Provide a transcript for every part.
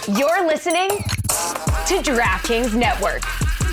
You're listening to DraftKings Network.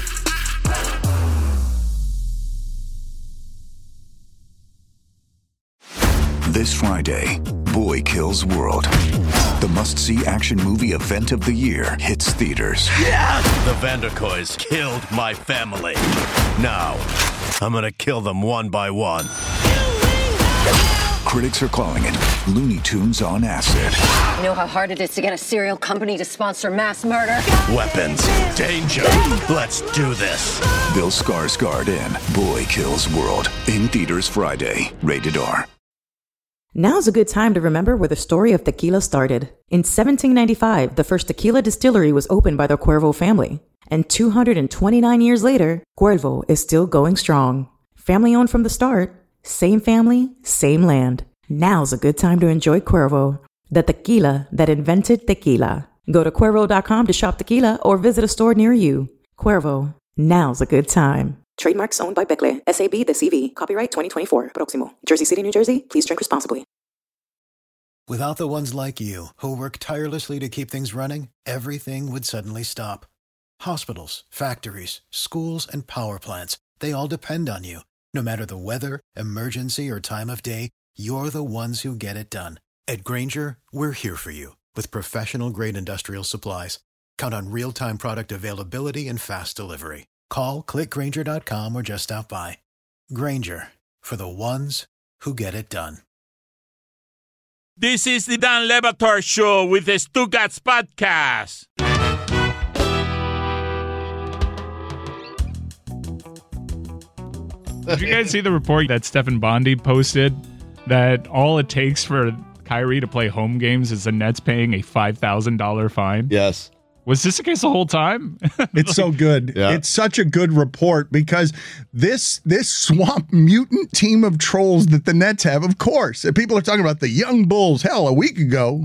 This Friday, Boy Kills World. The must-see action movie event of the year hits theaters. Yeah! The Vanderkoys killed my family. Now, I'm gonna kill them one by one. Critics are calling it Looney Tunes on acid. You know how hard it is to get a cereal company to sponsor mass murder? Weapons, danger, let's do this. Bill Skarsgård in Boy Kills World. In theaters Friday. Rated R. Now's a good time to remember where the story of tequila started. In 1795, the first tequila distillery was opened by the Cuervo family. And 229 years later, Cuervo is still going strong. Family owned from the start, same family, same land. Now's a good time to enjoy Cuervo, the tequila that invented tequila. Go to Cuervo.com to shop tequila or visit a store near you. Cuervo, now's a good time. Trademarks owned by Becle, SAB the CV. Copyright 2024. Proximo. Jersey City, New Jersey. Please drink responsibly. Without the ones like you, who work tirelessly to keep things running, everything would suddenly stop. Hospitals, factories, schools, and power plants, they all depend on you. No matter the weather, emergency, or time of day, you're the ones who get it done. At Grainger, we're here for you with professional-grade industrial supplies. Count on real-time product availability and fast delivery. Call, click Grainger.com, or just stop by. Grainger, for the ones who get it done. This is the Dan Le Batard Show with the Stugats Podcast. Did you guys see the report that Stefan Bondi posted that all it takes for Kyrie to play home games is the Nets paying a $5,000 fine? Yes. Was this the case the whole time? It's so good. Yeah. It's such a good report because this swamp mutant team of trolls that the Nets have, of course, and people are talking about the young Bulls. Hell, a week ago,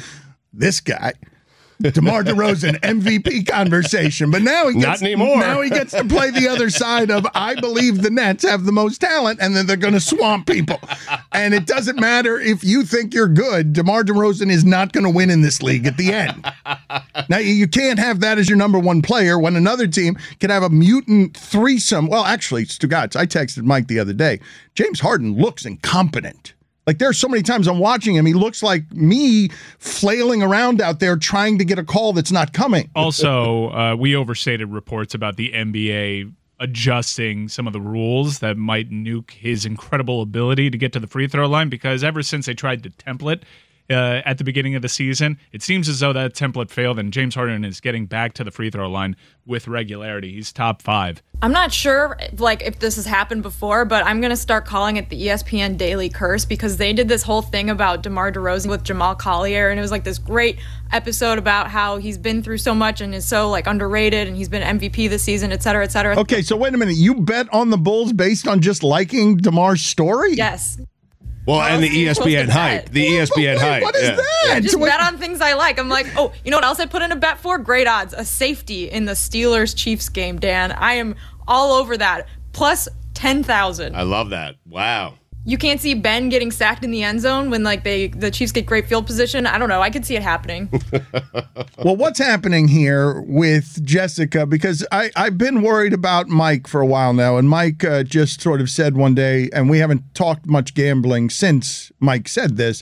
this guy, DeMar DeRozan, MVP conversation. But now he gets, not anymore. Now he gets to play the other side of, I believe the Nets have the most talent, and then they're going to swamp people. And it doesn't matter if you think you're good. DeMar DeRozan is not going to win in this league at the end. Now, you can't have that as your number one player when another team can have a mutant threesome. Well, actually, Stugats, I texted Mike the other day. James Harden looks incompetent. Like, there's so many times I'm watching him, he looks like me flailing around out there trying to get a call that's not coming. Also, we overstated reports about the NBA adjusting some of the rules that might nuke his incredible ability to get to the free throw line, because ever since they tried to template at the beginning of the season, it seems as though that template failed, and James Harden is getting back to the free throw line with regularity. He's top 5. I'm not sure if this has happened before, but I'm going to start calling it the ESPN Daily Curse, because they did this whole thing about DeMar DeRozan with Jamal Collier, and it was like this great episode about how he's been through so much and is so underrated, and he's been MVP this season, et cetera, et cetera. Okay, so wait a minute. You bet on the Bulls based on just liking DeMar's story? Yes. Well, and the ESPN hype. The ESPN hype. What is that? Yeah, just bet on things I like. I'm like, oh, you know what else I put in a bet for? Great odds. A safety in the Steelers-Chiefs game, Dan. I am all over that. Plus 10,000. I love that. Wow. You can't see Ben getting sacked in the end zone when the Chiefs get great field position. I don't know. I could see it happening. Well, what's happening here with Jessica? Because I've been worried about Mike for a while now, and Mike just sort of said one day, and we haven't talked much gambling since Mike said this,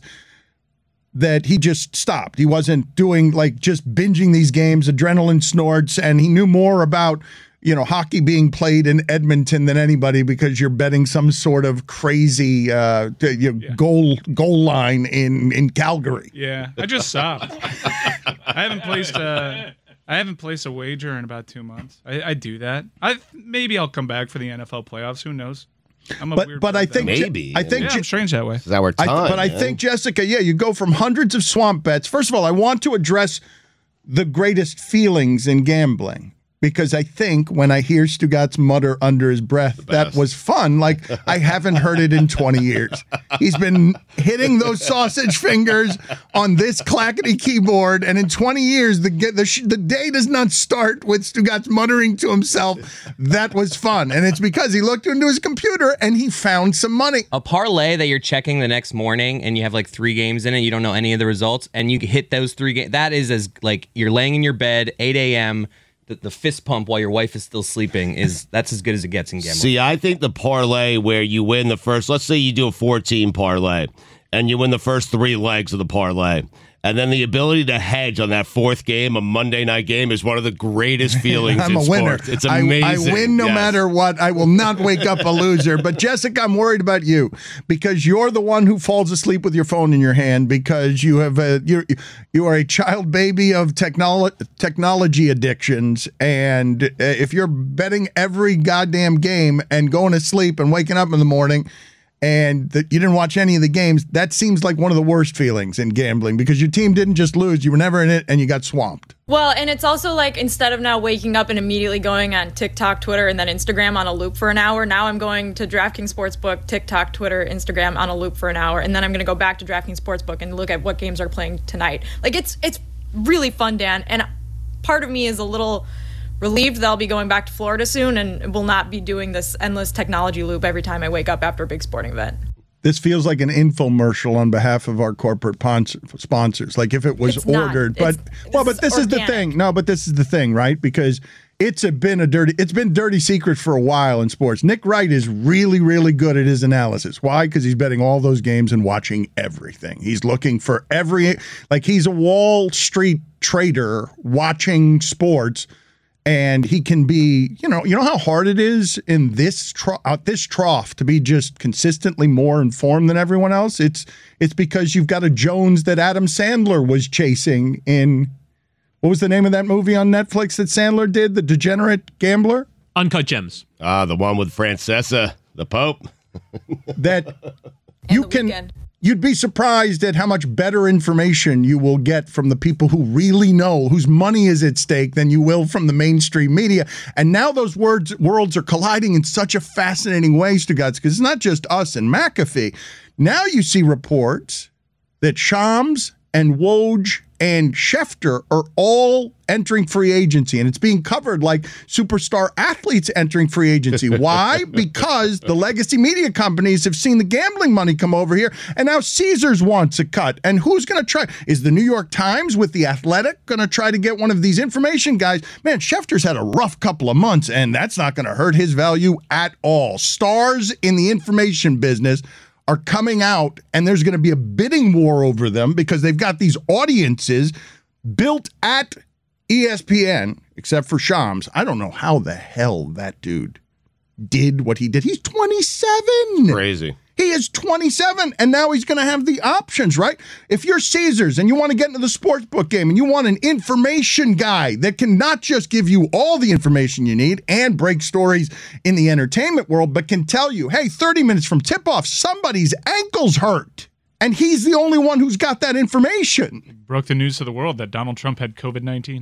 that he just stopped. He wasn't doing just binging these games, adrenaline snorts, and he knew more about hockey being played in Edmonton than anybody, because you're betting some sort of crazy goal line in Calgary. Yeah, I just stopped. I haven't placed a wager in about 2 months. I do that. Maybe I'll come back for the NFL playoffs. Who knows? But I think I'm strange that way. Is that our time? I think, Jessica, you go from hundreds of swamp bets. First of all, I want to address the greatest feelings in gambling. because I think when I hear Stugotz mutter under his breath, that was fun. Like, I haven't heard it in 20 years. He's been hitting those sausage fingers on this clackety keyboard, and in 20 years, the day does not start with Stugotz muttering to himself. That was fun, and it's because he looked into his computer and he found some money. A parlay that you're checking the next morning, and you have like 3 games in it, you don't know any of the results, and you hit those 3 games. That is as like you're laying in your bed, 8 a.m., the fist pump while your wife is still sleeping that's as good as it gets in gambling. See, I think the parlay where you win the first, let's say you do a 14 parlay and you win the first 3 legs of the parlay. And then the ability to hedge on that 4th game, a Monday night game, is one of the greatest feelings I'm in a sports. winner. It's amazing. I win no matter what. I will not wake up a loser. But Jessica, I'm worried about you because you're the one who falls asleep with your phone in your hand because you have you are a child baby of technology addictions. And if you're betting every goddamn game and going to sleep and waking up in the morning and you didn't watch any of the games, that seems like one of the worst feelings in gambling because your team didn't just lose, you were never in it, and you got swamped. Well, and it's also like instead of now waking up and immediately going on TikTok, Twitter, and then Instagram on a loop for an hour, now I'm going to DraftKings Sportsbook, TikTok, Twitter, Instagram on a loop for an hour, and then I'm going to go back to DraftKings Sportsbook and look at what games are playing tonight. Like, it's really fun, Dan, and part of me is a little relieved that I'll be going back to Florida soon and will not be doing this endless technology loop every time I wake up after a big sporting event. This feels like an infomercial on behalf of our corporate sponsors. Like if it was ordered, but this is the thing. No, but this is the thing, right? Because it's been dirty secret for a while in sports. Nick Wright is really, really good at his analysis. Why? Because he's betting all those games and watching everything. He's looking for he's a Wall Street trader watching sports. And he can be, you know how hard it is in this trough to be just consistently more informed than everyone else. It's because you've got a Jones that Adam Sandler was chasing in, what was the name of that movie on Netflix that Sandler did, The Degenerate Gambler? Uncut Gems. The one with Francesa, the Pope. That you'd be surprised at how much better information you will get from the people who really know, whose money is at stake, than you will from the mainstream media. And now those worlds are colliding in such a fascinating way, Stugotz, because it's not just us and McAfee. Now you see reports that Shams and Woj and Schefter are all entering free agency, and it's being covered like superstar athletes entering free agency. Why? Because the legacy media companies have seen the gambling money come over here, and now Caesars wants a cut. And who's going to try? Is the New York Times with The Athletic going to try to get one of these information guys? Man, Schefter's had a rough couple of months, and that's not going to hurt his value at all. Stars in the information business are coming out, and there's going to be a bidding war over them because they've got these audiences built at ESPN, except for Shams. I don't know how the hell that dude did what he did. He's 27. Crazy. He is 27, and now he's going to have the options, right? If you're Caesars and you want to get into the sportsbook game and you want an information guy that can not just give you all the information you need and break stories in the entertainment world, but can tell you, hey, 30 minutes from tip-off, somebody's ankle's hurt. And he's the only one who's got that information. Broke the news to the world that Donald Trump had COVID-19.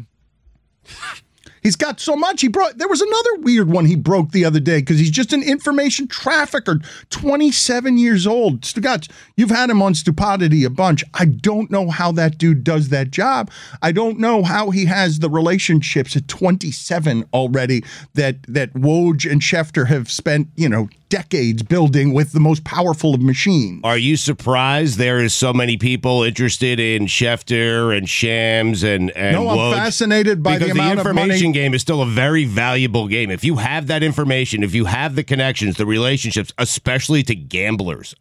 He's got so much. There was another weird one he broke the other day because he's just an information trafficker, 27 years old. Stugotz, you've had him on Stupidity a bunch. I don't know how that dude does that job. I don't know how he has the relationships at 27 already that Woj and Schefter have spent, decades building with the most powerful of machines. Are you surprised there is so many people interested in Schefter and Shams and No, I'm Woj? Fascinated by the amount of money. The information game is still a very valuable game. If you have that information, if you have the connections, the relationships, especially to gamblers,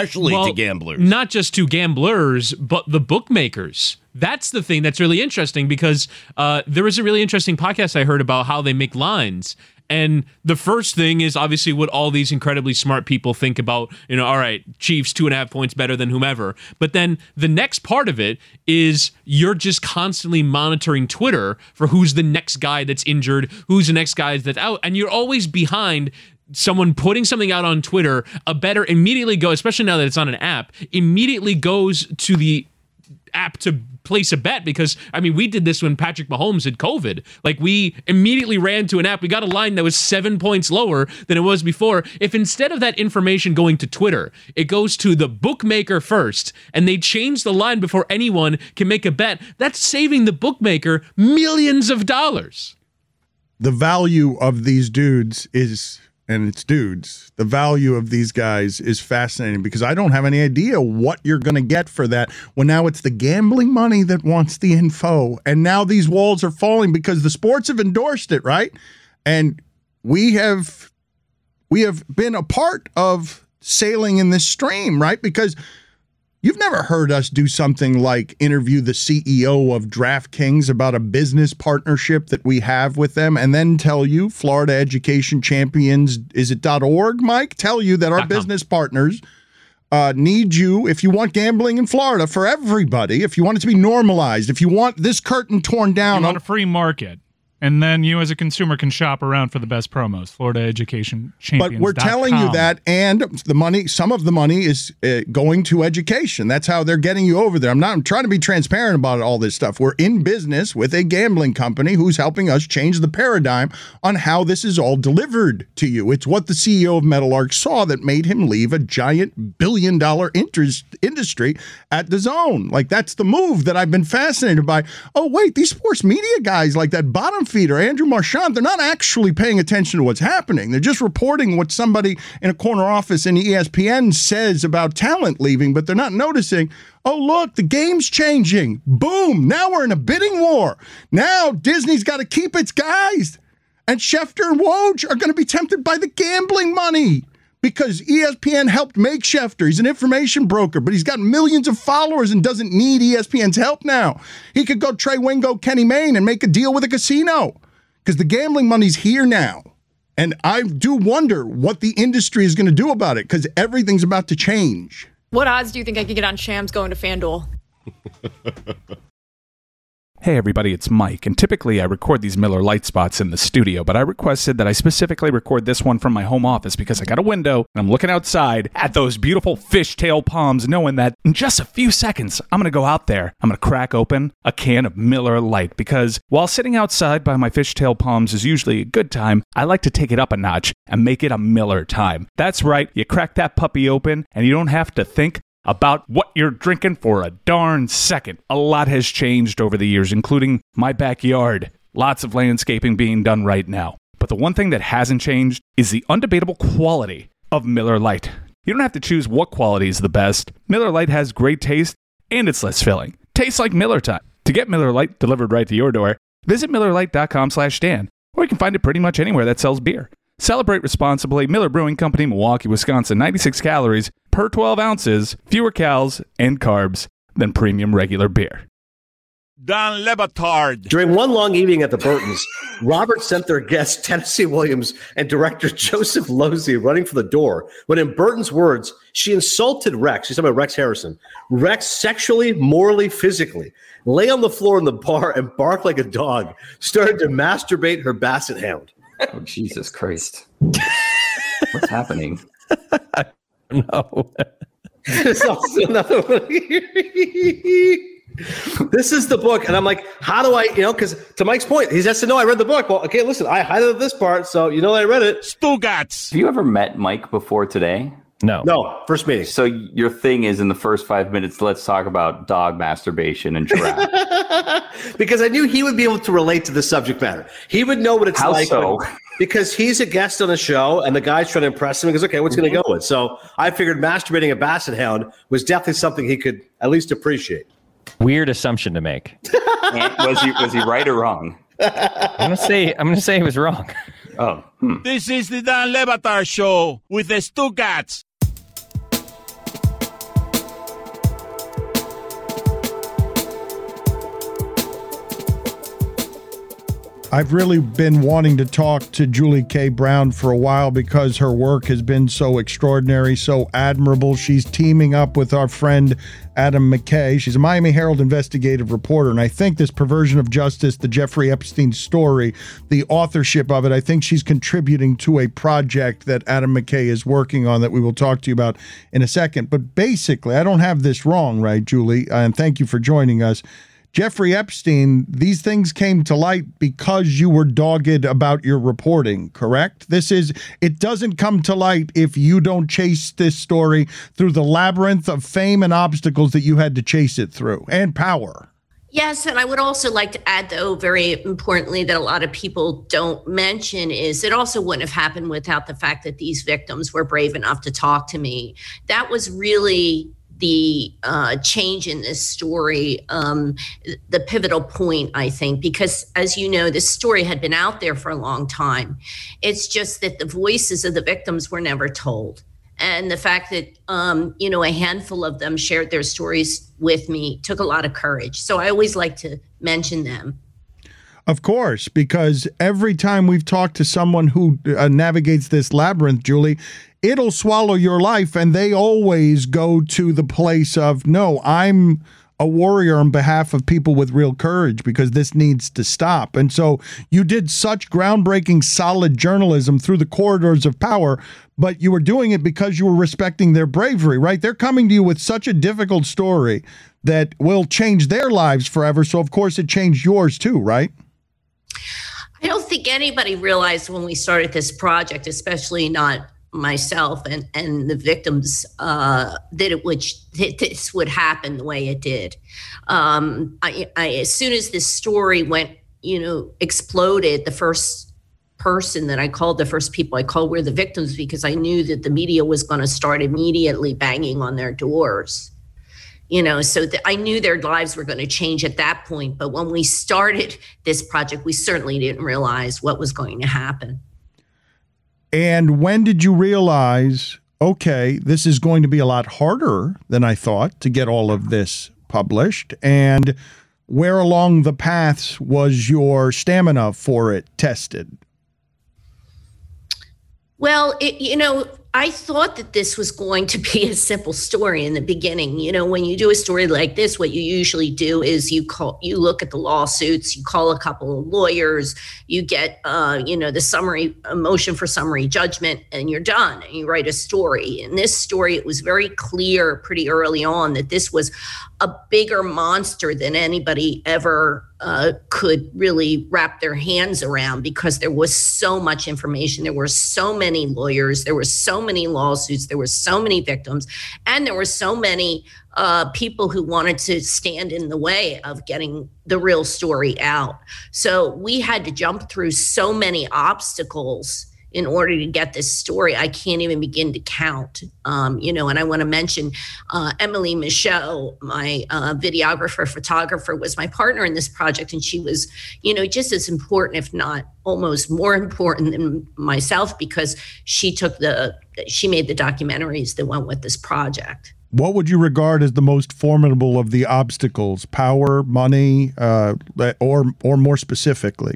not just to gamblers, but the bookmakers. That's the thing that's really interesting because there was a really interesting podcast I heard about how they make lines. And the first thing is obviously what all these incredibly smart people think about, all right, Chiefs 2.5 points better than whomever. But then the next part of it is you're just constantly monitoring Twitter for who's the next guy that's injured, who's the next guy that's out. And you're always behind someone putting something out on Twitter. A bettor immediately goes, especially now that it's on an app, immediately goes to the apt to place a bet because, I mean, we did this when Patrick Mahomes had COVID. Like, we immediately ran to an app. We got a line that was 7 points lower than it was before. If instead of that information going to Twitter, it goes to the bookmaker first, and they change the line before anyone can make a bet, that's saving the bookmaker millions of dollars. The value of these dudes is... and it's dudes. The value of these guys is fascinating because I don't have any idea what you're going to get for that. Well, now it's the gambling money that wants the info. And now these walls are falling because the sports have endorsed it, right? And we have been a part of sailing in this stream, right? Because you've never heard us do something like interview the CEO of DraftKings about a business partnership that we have with them and then tell you, Florida Education Champions, is it .org, Mike? Tell you that our business partners need you if you want gambling in Florida for everybody, if you want it to be normalized, if you want this curtain torn down. You want a free market. And then you as a consumer can shop around for the best promos. Florida Education Champions. But we're telling you that, and the money, some of the money is going to education. That's how they're getting you over there. I'm trying to be transparent about all this stuff. We're in business with a gambling company who's helping us change the paradigm on how this is all delivered to you. It's what the CEO of Meadowlark saw that made him leave a giant billion-dollar industry at DAZN. Like, that's the move that I've been fascinated by. Oh, wait, these sports media guys like that bottom feeder, Andrew Marchand, they're not actually paying attention to what's happening. They're just reporting what somebody in a corner office in ESPN says about talent leaving, but they're not noticing, oh, look, the game's changing. Boom. Now we're in a bidding war. Now Disney's got to keep its guys. And Schefter and Woj are going to be tempted by the gambling money because ESPN helped make Schefter. He's an information broker, but he's got millions of followers and doesn't need ESPN's help now. He could go Trey Wingo, Kenny Mayne, and make a deal with a casino because the gambling money's here now. And I do wonder what the industry is going to do about it because everything's about to change. What odds do you think I could get on Shams going to FanDuel? Hey everybody, it's Mike, and typically I record these Miller Lite spots in the studio, but I requested that I specifically record this one from my home office because I got a window and I'm looking outside at those beautiful fishtail palms, knowing that in just a few seconds I'm going to go out there, I'm going to crack open a can of Miller Lite because while sitting outside by my fishtail palms is usually a good time, I like to take it up a notch and make it a Miller time. That's right, you crack that puppy open and you don't have to think about what you're drinking for a darn second. A lot has changed over the years, including my backyard. Lots of landscaping being done right now. But the one thing that hasn't changed is the undebatable quality of Miller Lite. You don't have to choose what quality is the best. Miller Lite has great taste, and it's less filling. Tastes like Miller time. To get Miller Lite delivered right to your door, visit MillerLite.com/Dan, or you can find it pretty much anywhere that sells beer. Celebrate responsibly. Miller Brewing Company, Milwaukee, Wisconsin. 96 calories per 12 ounces. Fewer calories and carbs than premium regular beer. Don Le Batard. During one long evening at the Burtons, Robert sent their guests Tennessee Williams and director Joseph Losey running for the door when, in Burton's words, she insulted Rex. She's talking about Rex Harrison. Rex sexually, morally, physically. Lay on the floor in the bar and bark like a dog. Started to masturbate her basset hound. Oh, Jesus Christ. What's happening? No. There's also another one. This is the book, and I'm like, how do I, because to Mike's point, he has to know I read the book. Well, okay, listen, I highlighted this part, so you know I read it. Stugats. Have you ever met Mike before today? No, first meeting. So your thing is in the first 5 minutes, let's talk about dog masturbation and giraffe. Because I knew he would be able to relate to the subject matter. He would know what it's How like. so? Because he's a guest on a show, and the guy's trying to impress him. He goes, okay, what's going to go with? So I figured masturbating a basset hound was definitely something he could at least appreciate. Weird assumption to make. Was he right or wrong? I'm gonna say he was wrong. Oh. This is the Dan Le Batard Show with the Stugats. I've really been wanting to talk to Julie K. Brown for a while because her work has been so extraordinary, so admirable. She's teaming up with our friend Adam McKay. She's a Miami Herald investigative reporter, and I think this Perversion of Justice, the Jeffrey Epstein story, the authorship of it, I think she's contributing to a project that Adam McKay is working on that we will talk to you about in a second. But basically, I don't have this wrong, right, Julie? And thank you for joining us. Jeffrey Epstein, these things came to light because you were dogged about your reporting, correct? It doesn't come to light if you don't chase this story through the labyrinth of fame and obstacles that you had to chase it through, and power. Yes, and I would also like to add, though, very importantly, that a lot of people don't mention is it also wouldn't have happened without the fact that these victims were brave enough to talk to me. That was really the change in this story, the pivotal point, I think, because as you know, this story had been out there for a long time. It's just that the voices of the victims were never told. And the fact that, a handful of them shared their stories with me took a lot of courage. So I always like to mention them. Of course, because every time we've talked to someone who navigates this labyrinth, Julie, it'll swallow your life, and they always go to the place of, no, I'm a warrior on behalf of people with real courage because this needs to stop. And so you did such groundbreaking, solid journalism through the corridors of power, but you were doing it because you were respecting their bravery, right? They're coming to you with such a difficult story that will change their lives forever. So, of course, it changed yours too, right? I don't think anybody realized when we started this project, especially not myself and the victims, that this would happen the way it did. I as soon as this story went, exploded, the first people I called were the victims, because I knew that the media was going to start immediately banging on their doors. So I knew their lives were going to change at that point. But when we started this project, we certainly didn't realize what was going to happen. And when did you realize, okay, this is going to be a lot harder than I thought to get all of this published? And where along the paths was your stamina for it tested? Well, I thought that this was going to be a simple story in the beginning. When you do a story like this, what you usually do is you look at the lawsuits, you call a couple of lawyers, you get, the summary motion for summary judgment, and you're done, and you write a story. In this story, it was very clear pretty early on that this was a bigger monster than anybody ever could really wrap their hands around, because there was so much information. There were so many lawyers. There were so many lawsuits. There were so many victims. And there were so many people who wanted to stand in the way of getting the real story out. So we had to jump through so many obstacles in order to get this story. I can't even begin to count, and I want to mention Emily Michaud, my videographer, photographer, was my partner in this project. And she was, just as important, if not almost more important than myself, because she made the documentaries that went with this project. What would you regard as the most formidable of the obstacles? Power, money, or more specifically?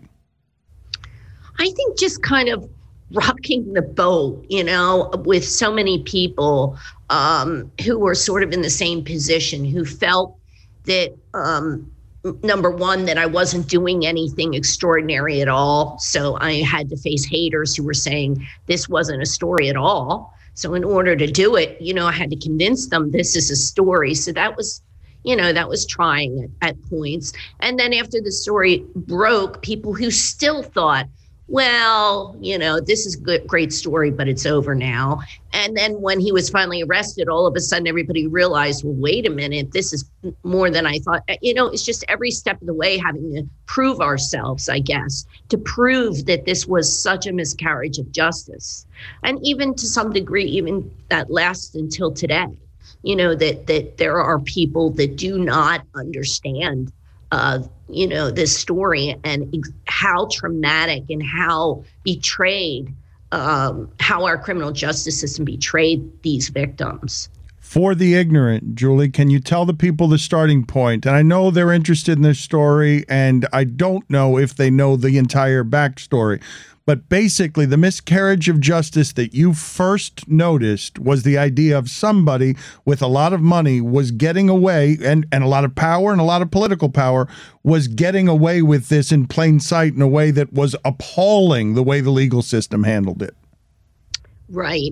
I think just kind of rocking the boat, with so many people who were sort of in the same position, who felt that, number one, that I wasn't doing anything extraordinary at all. So I had to face haters who were saying this wasn't a story at all. So in order to do it, I had to convince them this is a story. So that was trying at points. And then after the story broke, people who still thought, well, this is a great story, but it's over now. And then when he was finally arrested, all of a sudden everybody realized, well, wait a minute, this is more than I thought. It's just every step of the way having to prove ourselves, I guess, to prove that this was such a miscarriage of justice. And even to some degree, even that lasts until today, that there are people that do not understand this story and how traumatic and how betrayed, how our criminal justice system betrayed these victims. For the ignorant, Julie, can you tell the people the starting point? And I know they're interested in this story, and I don't know if they know the entire backstory. But basically, the miscarriage of justice that you first noticed was the idea of somebody with a lot of money was getting away, and a lot of power and a lot of political power was getting away with this in plain sight in a way that was appalling, the way the legal system handled it. Right.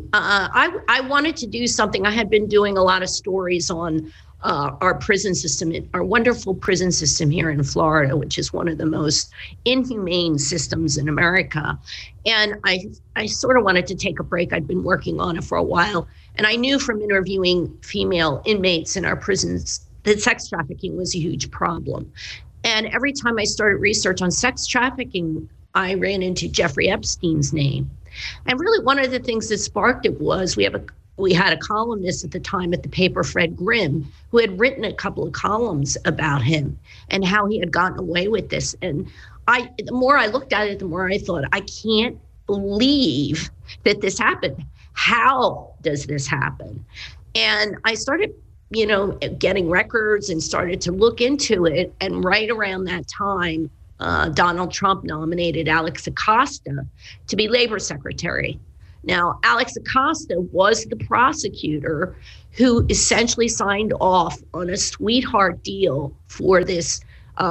I wanted to do something. I had been doing a lot of stories on our prison system, our wonderful prison system here in Florida, which is one of the most inhumane systems in America. And I sort of wanted to take a break. I'd been working on it for a while. And I knew from interviewing female inmates in our prisons that sex trafficking was a huge problem. And every time I started research on sex trafficking, I ran into Jeffrey Epstein's name. And really one of the things that sparked it was we had a columnist at the time at the paper, Fred Grimm, who had written a couple of columns about him and how he had gotten away with this. And the more I looked at it, the more I thought, I can't believe that this happened. How does this happen? And I started, getting records and started to look into it. And right around that time, Donald Trump nominated Alex Acosta to be labor secretary. Now, Alex Acosta was the prosecutor who essentially signed off on a sweetheart deal for this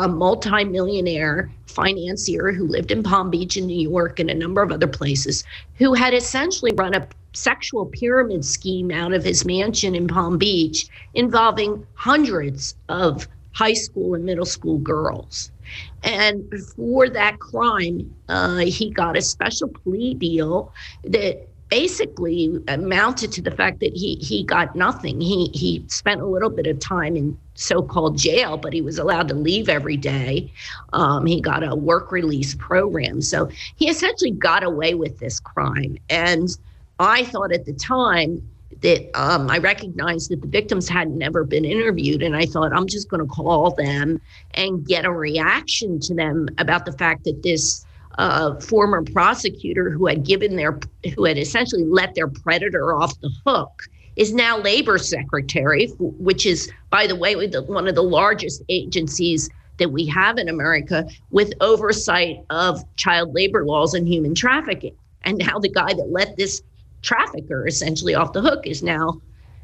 multimillionaire financier who lived in Palm Beach in New York and a number of other places, who had essentially run a sexual pyramid scheme out of his mansion in Palm Beach involving hundreds of high school and middle school girls. And for that crime, he got a special plea deal that basically amounted to the fact that he got nothing. He spent a little bit of time in so-called jail, but he was allowed to leave every day. He got a work release program. So he essentially got away with this crime. And I thought at the time that I recognized that the victims had never been interviewed. And I thought, I'm just going to call them and get a reaction to them about the fact that this former prosecutor who had essentially let their predator off the hook is now labor secretary, which is, by the way, one of the largest agencies that we have in America with oversight of child labor laws and human trafficking. And now the guy that let this trafficker essentially off the hook is now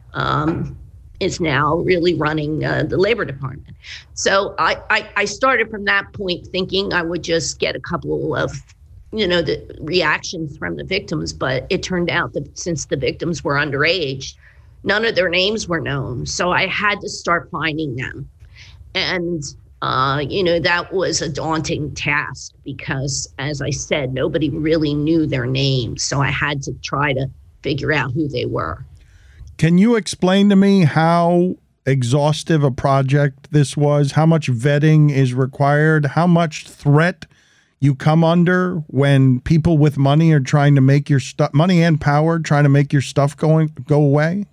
really running the labor department. So I started from that point thinking I would just get a couple of the reactions from the victims, but it turned out that since the victims were underage, none of their names were known. So I had to start finding them. And that was a daunting task because, as I said, nobody really knew their names. So I had to try to figure out who they were. Can you explain to me how exhaustive a project this was? How much vetting is required? How much threat you come under when people with money are trying to make your stuff, money and power, trying to make your stuff go away?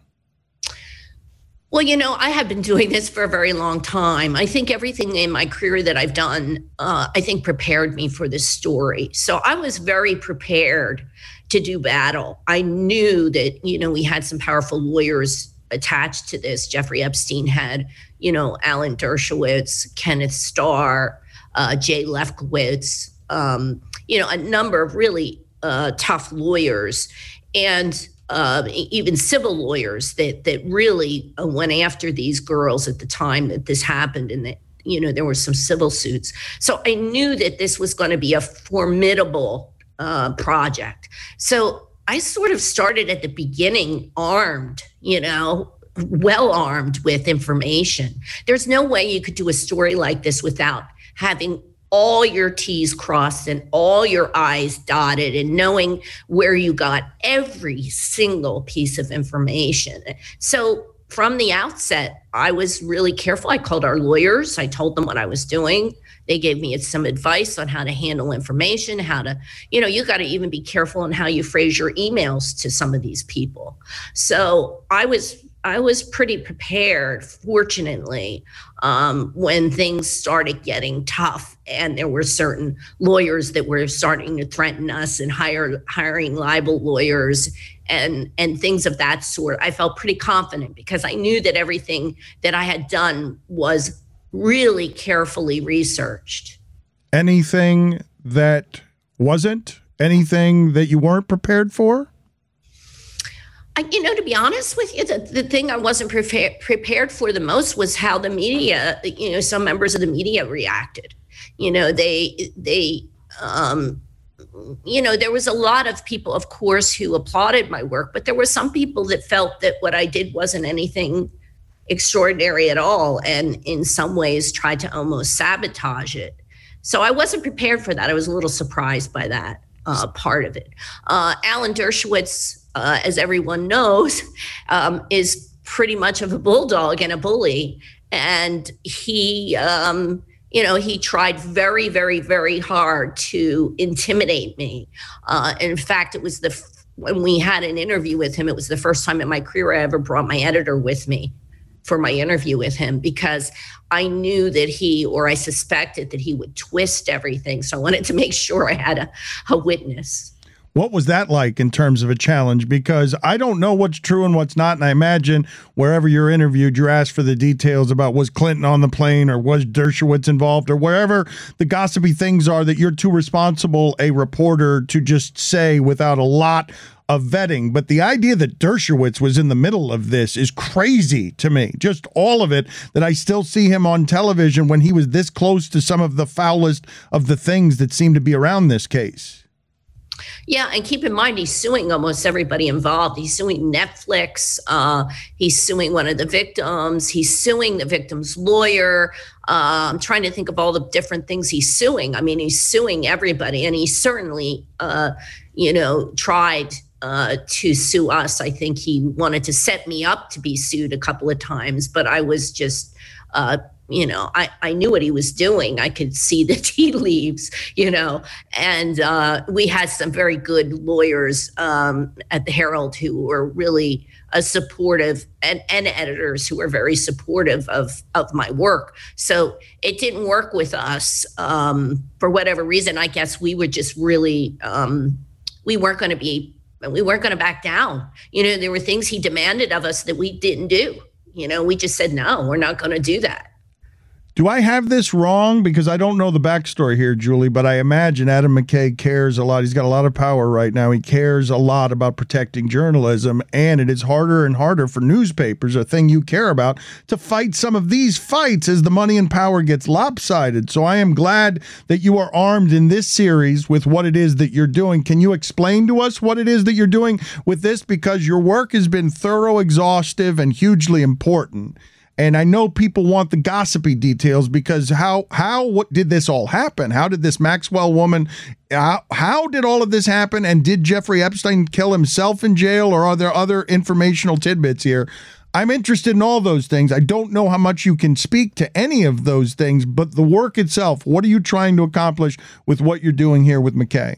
Well, I have been doing this for a very long time. I think everything in my career that I've done, prepared me for this story. So I was very prepared to do battle. I knew that, we had some powerful lawyers attached to this. Jeffrey Epstein had, Alan Dershowitz, Kenneth Starr, Jay Lefkowitz, a number of really tough lawyers. And even civil lawyers that really went after these girls at the time that this happened, and that there were some civil suits. So I knew that this was going to be a formidable project. So I sort of started at the beginning armed, well armed with information. There's no way you could do a story like this without having all your T's crossed and all your I's dotted and knowing where you got every single piece of information. So from the outset, I was really careful. I called our lawyers. I told them what I was doing. They gave me some advice on how to handle information, how to, you got to even be careful on how you phrase your emails to some of these people. So I was I was pretty prepared, fortunately, when things started getting tough and there were certain lawyers that were starting to threaten us and hiring libel lawyers and things of that sort. I felt pretty confident because I knew that everything that I had done was really carefully researched. Anything that wasn't? Anything that you weren't prepared for? To be honest with you, the thing I wasn't prepared for the most was how the media, some members of the media reacted. There was a lot of people, of course, who applauded my work, but there were some people that felt that what I did wasn't anything extraordinary at all, and in some ways tried to almost sabotage it. So I wasn't prepared for that. I was a little surprised by that part of it. Alan Dershowitz, as everyone knows, is pretty much of a bulldog and a bully. And he tried very, very, very hard to intimidate me. In fact, it was when we had an interview with him, it was the first time in my career I ever brought my editor with me for my interview with him, because I knew that I suspected that he would twist everything. So I wanted to make sure I had a witness. What was that like in terms of a challenge? Because I don't know what's true and what's not. And I imagine wherever you're interviewed, you're asked for the details about was Clinton on the plane or was Dershowitz involved or wherever the gossipy things are that you're too responsible a reporter to just say without a lot of vetting. But the idea that Dershowitz was in the middle of this is crazy to me. Just all of it, that I still see him on television when he was this close to some of the foulest of the things that seem to be around this case. Yeah, and keep in mind, he's suing almost everybody involved. He's suing Netflix. He's suing one of the victims. He's suing the victim's lawyer. I'm trying to think of all the different things he's suing. I mean, he's suing everybody, and he certainly, tried to sue us. I think he wanted to set me up to be sued a couple of times, but I was just I knew what he was doing. I could see the tea leaves, and we had some very good lawyers at the Herald who were really supportive, and editors who were very supportive of my work. So it didn't work with us for whatever reason. I guess we were just really, we weren't going to back down. There were things he demanded of us that we didn't do. We just said, no, we're not going to do that. Do I have this wrong? Because I don't know the backstory here, Julie, but I imagine Adam McKay cares a lot. He's got a lot of power right now. He cares a lot about protecting journalism, and it is harder and harder for newspapers, a thing you care about, to fight some of these fights as the money and power gets lopsided. So I am glad that you are armed in this series with what it is that you're doing. Can you explain to us what it is that you're doing with this? Because your work has been thorough, exhaustive, and hugely important. And I know people want the gossipy details, because what did this all happen? How did this Maxwell woman, how did all of this happen? And did Jeffrey Epstein kill himself in jail, or are there other informational tidbits here? I'm interested in all those things. I don't know how much you can speak to any of those things, but the work itself, what are you trying to accomplish with what you're doing here with McKay?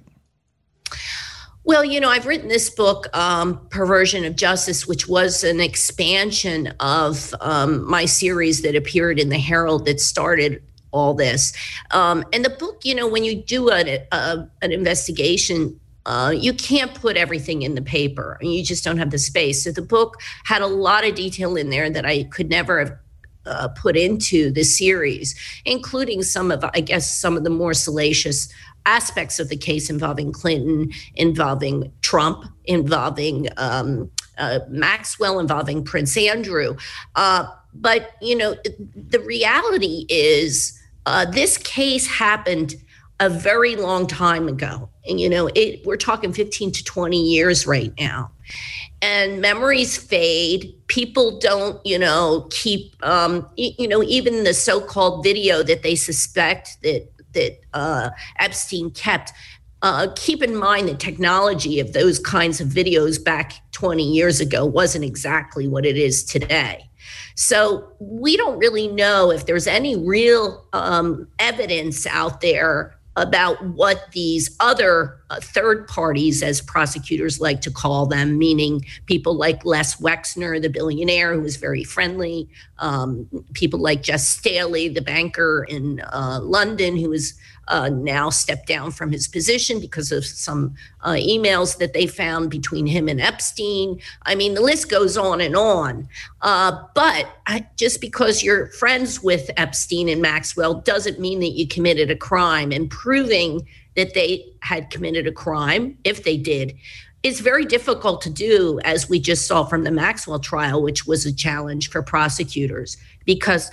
Well, I've written this book, Perversion of Justice, which was an expansion of my series that appeared in the Herald that started all this. And the book, when you do an investigation, you can't put everything in the paper. I mean, you just don't have the space. So the book had a lot of detail in there that I could never have put into the series, including some of the more salacious aspects of the case involving Clinton, involving Trump, involving Maxwell, involving Prince Andrew. But the reality is this case happened a very long time ago. And, we're talking 15 to 20 years right now. And memories fade. People don't, keep, even the so-called video that they suspect that Epstein kept. Keep in mind the technology of those kinds of videos back 20 years ago wasn't exactly what it is today. So we don't really know if there's any real evidence out there about what these other third parties, as prosecutors like to call them, meaning people like Les Wexner, the billionaire who was very friendly, people like Jess Staley, the banker in London, who is now stepped down from his position because of some emails that they found between him and Epstein. I mean, the list goes on and on. But just because you're friends with Epstein and Maxwell doesn't mean that you committed a crime. And proving that they had committed a crime, if they did, is very difficult to do, as we just saw from the Maxwell trial, which was a challenge for prosecutors because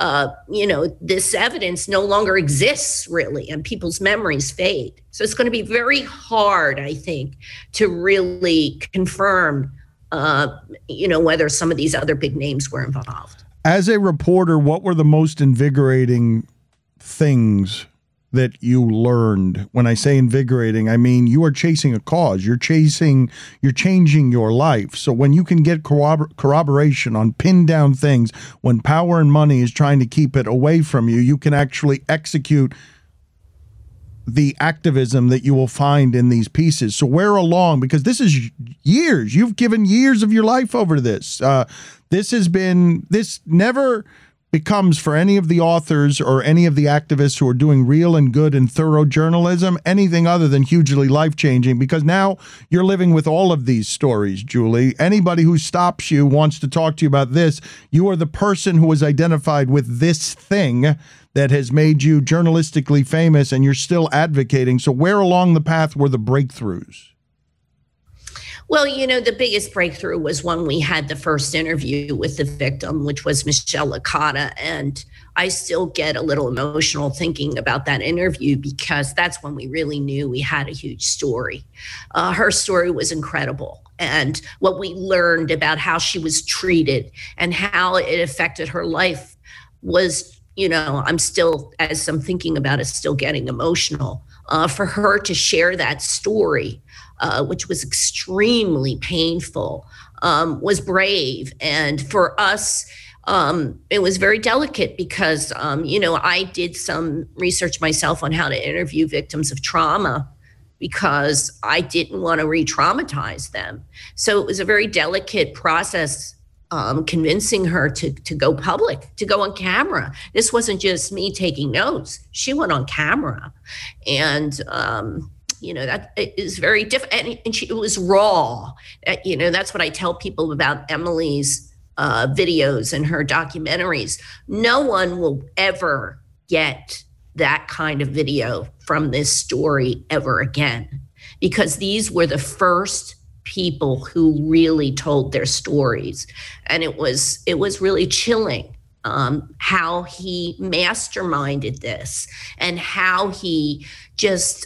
this evidence no longer exists really, and people's memories fade. So it's going to be very hard, I think, to really confirm, whether some of these other big names were involved. As a reporter, what were the most invigorating things that you learned? When I say invigorating, I mean you are chasing a cause. You're changing your life. So when you can get corroboration on pinned down things, when power and money is trying to keep it away from you, you can actually execute the activism that you will find in these pieces. So where along, because this is years, you've given years of your life over to this. This never becomes, for any of the authors or any of the activists who are doing real and good and thorough journalism, anything other than hugely life-changing, because now you're living with all of these stories, Julie. Anybody who stops you, wants to talk to you about this, you are the person who is identified with this thing that has made you journalistically famous, and you're still advocating. So where along the path were the breakthroughs? Well, the biggest breakthrough was when we had the first interview with the victim, which was Michelle Licata. And I still get a little emotional thinking about that interview because that's when we really knew we had a huge story. Her story was incredible. And what we learned about how she was treated and how it affected her life was, I'm still, as I'm thinking about it, still getting emotional. For her to share that story, which was extremely painful, was brave. And for us, it was very delicate because, I did some research myself on how to interview victims of trauma because I didn't want to re-traumatize them. So it was a very delicate process, convincing her to go public, to go on camera. This wasn't just me taking notes. She went on camera. And, that is very different. And it was raw. That's what I tell people about Emily's videos and her documentaries. No one will ever get that kind of video from this story ever again, because these were the first people who really told their stories. And it was really chilling how he masterminded this and how he just,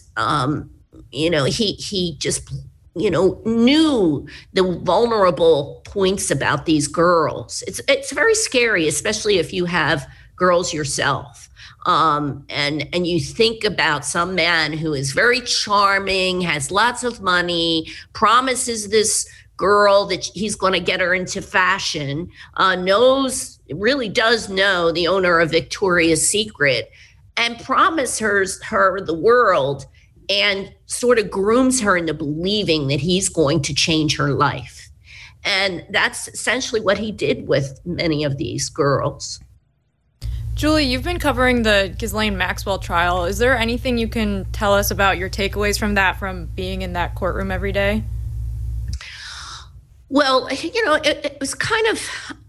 he just, knew the vulnerable points about these girls. It's very scary, especially if you have girls yourself. And you think about some man who is very charming, has lots of money, promises this girl that he's going to get her into fashion, really does know the owner of Victoria's Secret, and promises her the world and sort of grooms her into believing that he's going to change her life. And that's essentially what he did with many of these girls. Julie, you've been covering the Ghislaine Maxwell trial. Is there anything you can tell us about your takeaways from that, from being in that courtroom every day? Well, it was kind of,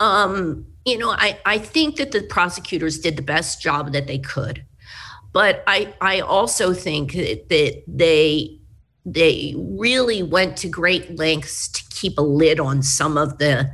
I think that the prosecutors did the best job that they could. But I also think that they really went to great lengths to keep a lid on some of the,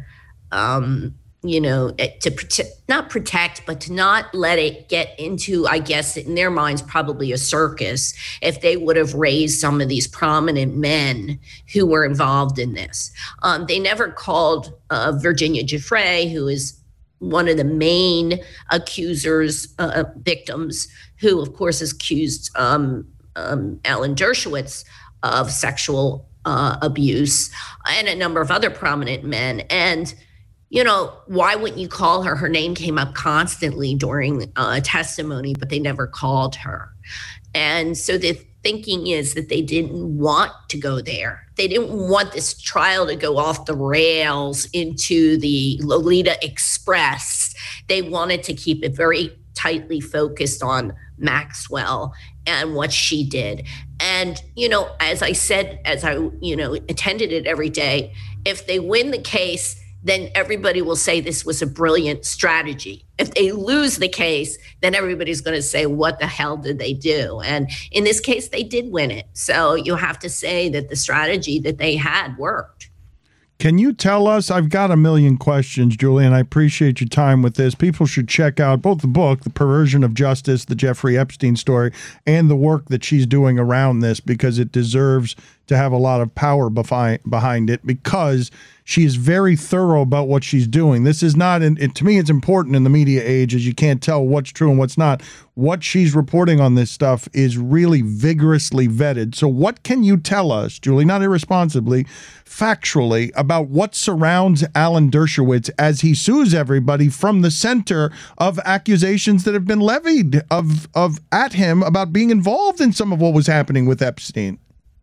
to not protect, but to not let it get into, I guess, in their minds, probably a circus, if they would have raised some of these prominent men who were involved in this. They never called Virginia Giuffre, who is one of the main accusers, victims, who, of course, has accused Alan Dershowitz of sexual abuse, and a number of other prominent men. And why wouldn't you call her? Her name came up constantly during testimony, but they never called her. And so thinking is that they didn't want to go there. They didn't want this trial to go off the rails into the Lolita Express. They wanted to keep it very tightly focused on Maxwell and what she did. And, as I said, as I, attended it every day, if they win the case, then everybody will say this was a brilliant strategy. If they lose the case, then everybody's going to say, what the hell did they do? And in this case, they did win it. So you have to say that the strategy that they had worked. Can you tell us, I've got a million questions, Julie, and I appreciate your time with this. People should check out both the book, The Perversion of Justice, the Jeffrey Epstein story, and the work that she's doing around this, because it deserves to have a lot of power behind it, because she is very thorough about what she's doing. This is not, to me, it's important in the media age, as you can't tell what's true and what's not. What she's reporting on this stuff is really vigorously vetted. So what can you tell us, Julie, not irresponsibly, factually, about what surrounds Alan Dershowitz as he sues everybody from the center of accusations that have been levied at him about being involved in some of what was happening with Epstein?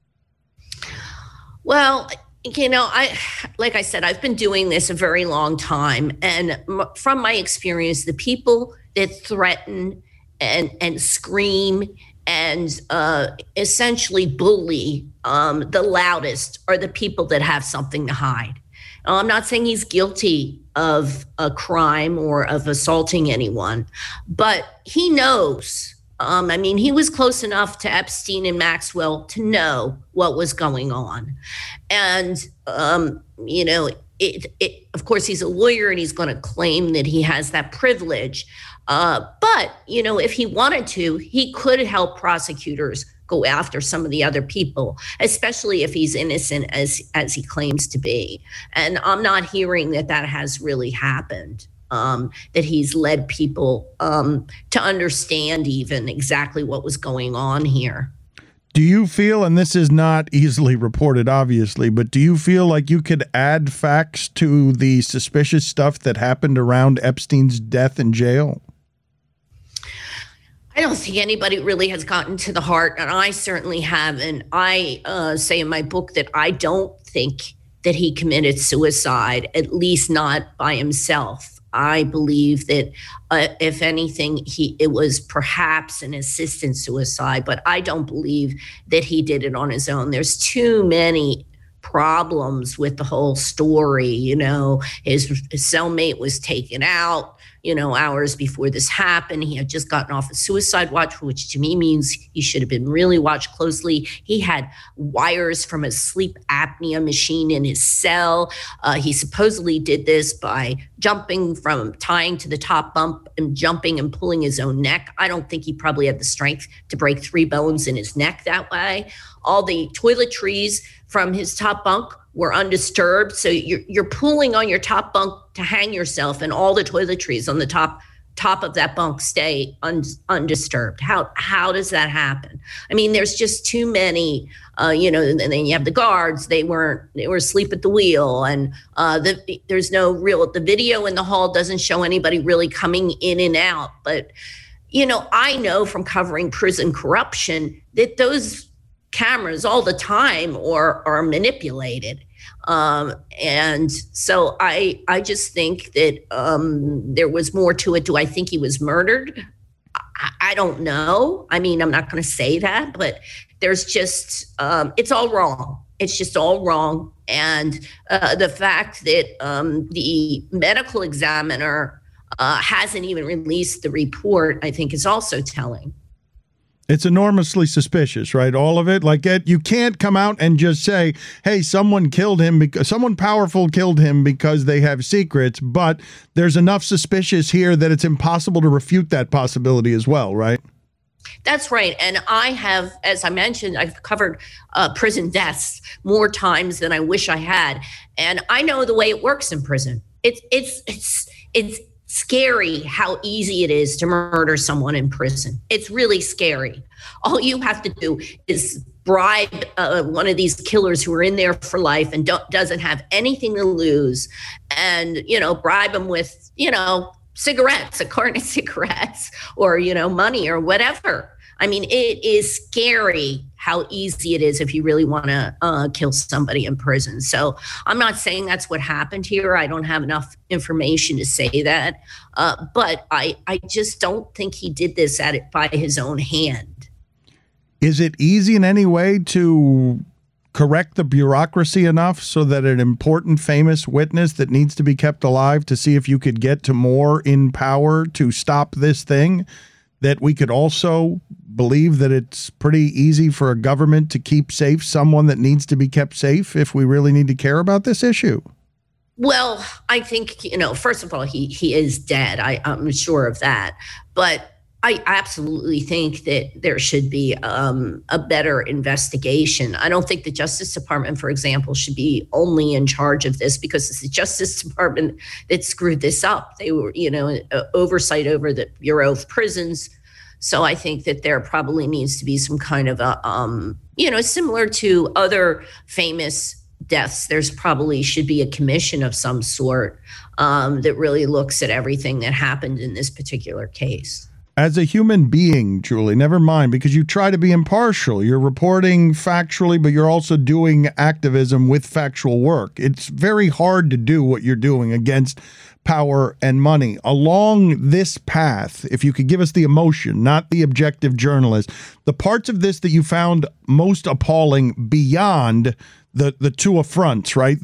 Well, like I said, I've been doing this a very long time. And from my experience, the people that threaten and scream and essentially bully the loudest are the people that have something to hide. Now, I'm not saying he's guilty of a crime or of assaulting anyone, but he knows. He was close enough to Epstein and Maxwell to know what was going on. And, of course, he's a lawyer and he's going to claim that he has that privilege. But, if he wanted to, he could help prosecutors go after some of the other people, especially if he's innocent as he claims to be. And I'm not hearing that has really happened. That he's led people to understand even exactly what was going on here. Do you feel, and this is not easily reported, obviously, but do you feel like you could add facts to the suspicious stuff that happened around Epstein's death in jail? I don't think anybody really has gotten to the heart, and I certainly haven't. I say in my book that I don't think that he committed suicide, at least not by himself. I believe that, if anything, it was perhaps an assisted suicide, but I don't believe that he did it on his own. There's too many problems with the whole story. His cellmate was taken out, hours before this happened. He had just gotten off a suicide watch, which to me means he should have been really watched closely. He had wires from a sleep apnea machine in his cell. He supposedly did this by tying to the top bunk and jumping and pulling his own neck. I don't think he probably had the strength to break 3 bones in his neck that way. All the toiletries from his top bunk were undisturbed. So you're pulling on your top bunk to hang yourself, and all the toiletries on the top of that bunk stay undisturbed. How does that happen? There's just too many, and then you have the guards. They were asleep at the wheel, and there's no the video in the hall doesn't show anybody really coming in and out. But, I know from covering prison corruption that those cameras all the time are manipulated. And so I just think that there was more to it. Do I think he was murdered? I don't know. I'm not going to say that, but there's just, it's all wrong. It's just all wrong. And the fact that the medical examiner hasn't even released the report, I think is also telling. It's enormously suspicious, right? All of it. You can't come out and just say, hey, someone killed him because someone powerful killed him because they have secrets. But there's enough suspicious here that it's impossible to refute that possibility as well, right? That's right. And I have, as I mentioned, I've covered prison deaths more times than I wish I had. And I know the way it works in prison. It's scary how easy it is to murder someone in prison. It's really scary. All you have to do is bribe one of these killers who are in there for life and doesn't have anything to lose, and bribe them with cigarettes, a carton of cigarettes, or money or whatever. I mean, it is scary how easy it is if you really want to kill somebody in prison. So I'm not saying that's what happened here. I don't have enough information to say that. But I just don't think he did this by his own hand. Is it easy in any way to correct the bureaucracy enough so that an important, famous witness that needs to be kept alive, to see if you could get to more in power to stop this thing, that we could also believe that it's pretty easy for a government to keep safe someone that needs to be kept safe if we really need to care about this issue? Well, I think, first of all, he is dead. I'm sure of that. But I absolutely think that there should be a better investigation. I don't think the Justice Department, for example, should be only in charge of this, because it's the Justice Department that screwed this up. They were, oversight over the Bureau of Prisons. So I think that there probably needs to be some kind of a, similar to other famous deaths, there's probably should be a commission of some sort that really looks at everything that happened in this particular case. As a human being, Julie, never mind, because you try to be impartial. You're reporting factually, but you're also doing activism with factual work. It's very hard to do what you're doing against power and money. Along this path, if you could give us the emotion, not the objective journalist, the parts of this that you found most appalling beyond the two affronts, right?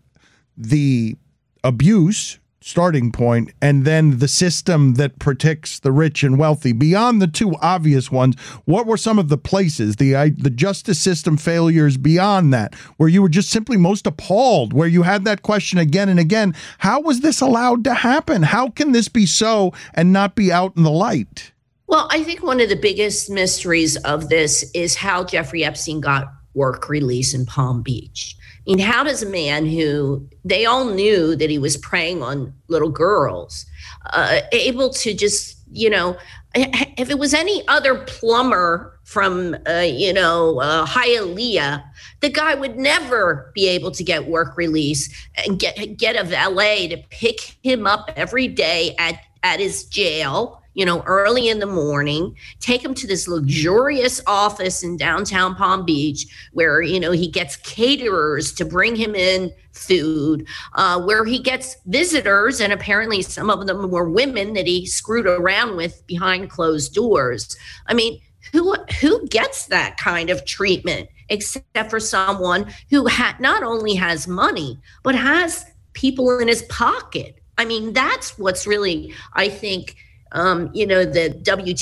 The abuse starting point, and then the system that protects the rich and wealthy. Beyond the two obvious ones, what were some of the places, the justice system failures beyond that, where you were just simply most appalled, where you had that question again and again, how was this allowed to happen? How can this be so and not be out in the light? Well, I think one of the biggest mysteries of this is how Jeffrey Epstein got work release in Palm Beach. I mean, how does a man who they all knew that he was preying on little girls, able to just, if it was any other plumber from, Hialeah, the guy would never be able to get work release and get a valet to pick him up every day at his jail, early in the morning, take him to this luxurious office in downtown Palm Beach where, he gets caterers to bring him in food, where he gets visitors, and apparently some of them were women that he screwed around with behind closed doors. I mean, who gets that kind of treatment except for someone who not only has money, but has people in his pocket? I mean, that's what's really, I think, the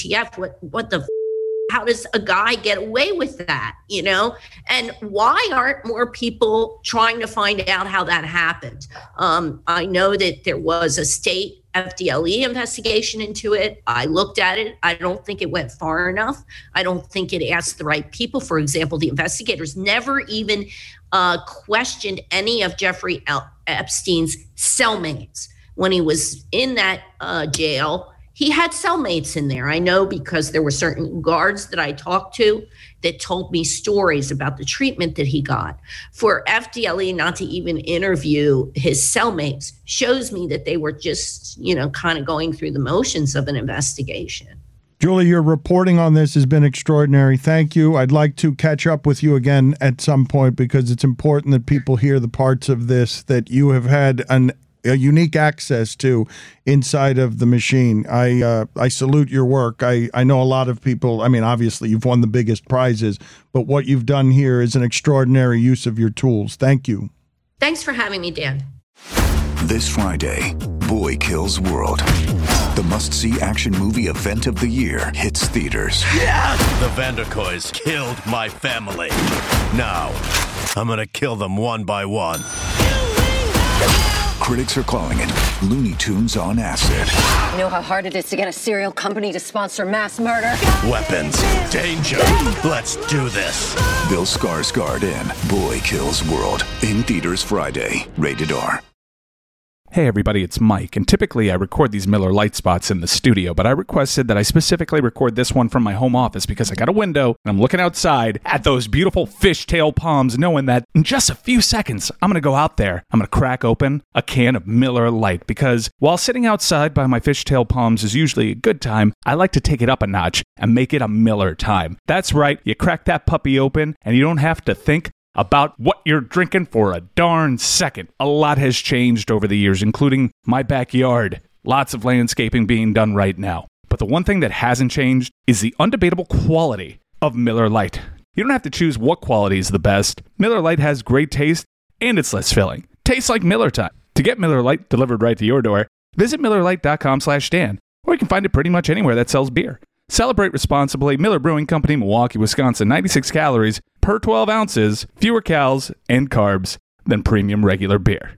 WTF, how does a guy get away with that, and why aren't more people trying to find out how that happened? I know that there was a state FDLE investigation into it. I looked at it. I don't think it went far enough. I don't think it asked the right people. For example, the investigators never even questioned any of Jeffrey Epstein's cellmates. When he was in that jail, he had cellmates in there. I know because there were certain guards that I talked to that told me stories about the treatment that he got. For FDLE not to even interview his cellmates shows me that they were just, kind of going through the motions of an investigation. Julie, your reporting on this has been extraordinary. Thank you. I'd like to catch up with you again at some point because it's important that people hear the parts of this that you have had a unique access to inside of the machine. I salute your work. I know a lot of people, obviously you've won the biggest prizes, but what you've done here is an extraordinary use of your tools. Thank you. Thanks for having me, Dan. This Friday, Boy Kills World. The must-see action movie event of the year hits theaters. Yes! The Vanderkoys killed my family. Now, I'm gonna kill them one by one. Critics are calling it Looney Tunes on acid. You know how hard it is to get a serial company to sponsor mass murder? Weapons, danger, let's do this. Bill Skarsgård in Boy Kills World. In theaters Friday. Rated R. Hey everybody, it's Mike, and typically I record these Miller Lite spots in the studio, but I requested that I specifically record this one from my home office because I got a window and I'm looking outside at those beautiful fishtail palms, knowing that in just a few seconds I'm going to go out there, I'm going to crack open a can of Miller Lite, because while sitting outside by my fishtail palms is usually a good time, I like to take it up a notch and make it a Miller time. That's right, you crack that puppy open and you don't have to think about what you're drinking for a darn second. A lot has changed over the years, including my backyard. Lots of landscaping being done right now. But the one thing that hasn't changed is the undebatable quality of Miller Lite. You don't have to choose what quality is the best. Miller Lite has great taste and it's less filling. Tastes like Miller time. To get Miller Lite delivered right to your door, visit MillerLite.com/Dan, or you can find it pretty much anywhere that sells beer. Celebrate responsibly. Miller Brewing Company, Milwaukee, Wisconsin. 96 calories per 12 ounces, fewer calories and carbs than premium regular beer.